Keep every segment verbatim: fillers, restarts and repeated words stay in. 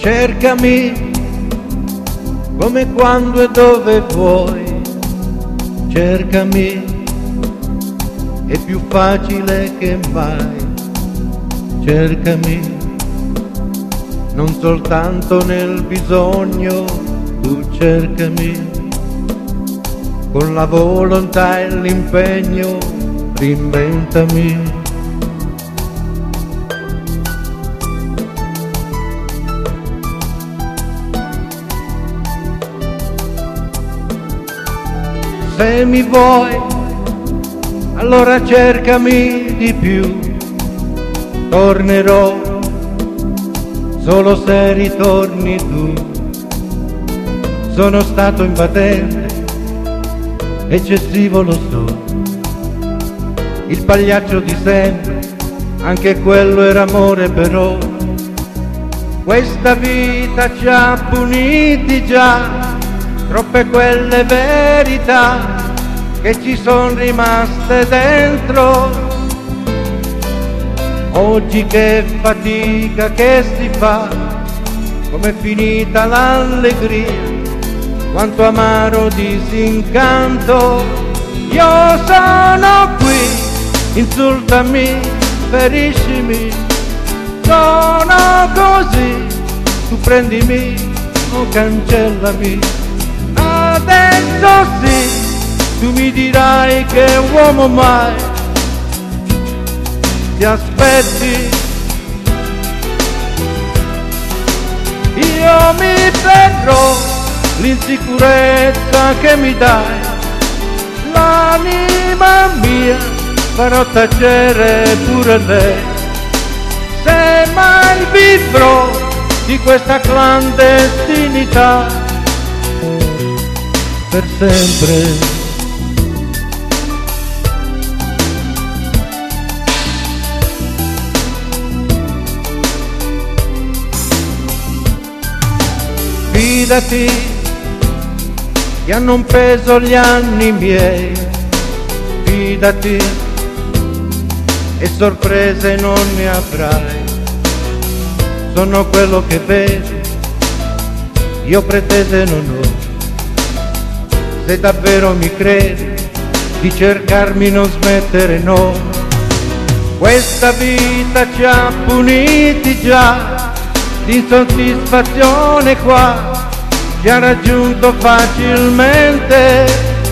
Cercami come, quando e dove vuoi, cercami, è più facile che mai. Cercami non soltanto nel bisogno, tu cercami con la volontà e l'impegno, reinventami. Se mi vuoi, allora cercami di più, tornerò solo se ritorni tu. Sono stato invadente, eccessivo lo so, il pagliaccio di sempre, anche quello era amore però. Questa vita ci ha puniti già, troppe quelle verità che ci sono rimaste dentro. Oggi che fatica che si fa, com'è finita l'allegria, quanto amaro disincanto. Io sono qui, insultami, feriscimi, sono così, tu prendimi o cancellami. Adesso sì, tu mi dirai che uomo mai ti aspetti. Io mi terrò l'insicurezza che mi dai, l'anima mia farò tacere pure lei. Se mai vivrò di questa clandestinità per sempre. Fidati, che hanno un peso gli anni miei, fidati e sorprese non ne avrai. Sono quello che vedi, io pretese non ho. Se davvero mi credi, di cercarmi non smettere no. Questa vita ci ha puniti già, l'insoddisfazione qua ci ha raggiunto facilmente,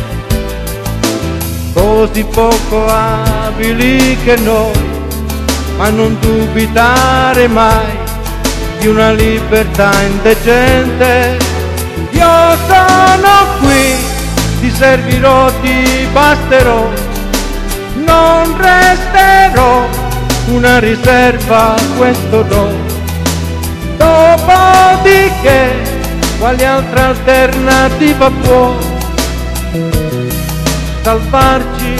così poco abili che noi, ma non dubitare mai di una libertà indecente. Io sono qui, ti servirò, ti basterò, non resterò una riserva, questo no. Dopodiché quale altra alternativa può salvarci?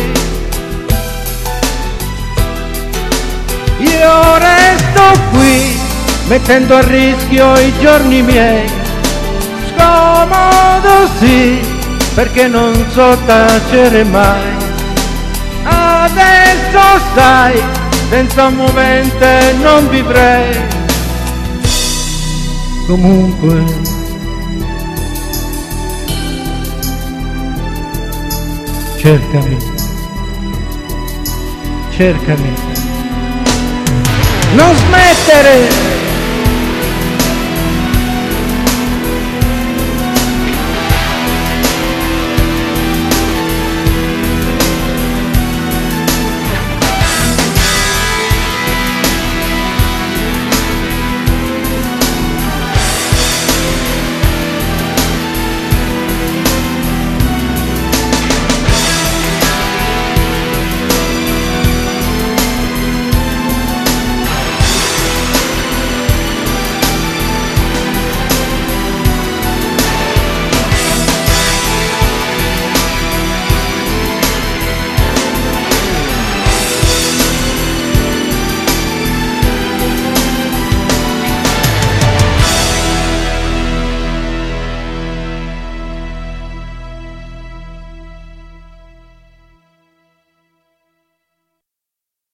Io resto qui, mettendo a rischio i giorni miei, scomodo sì, perché non so tacere mai. Adesso sai, senza un movente non vivrei. Comunque cercami, cercami, non smettere.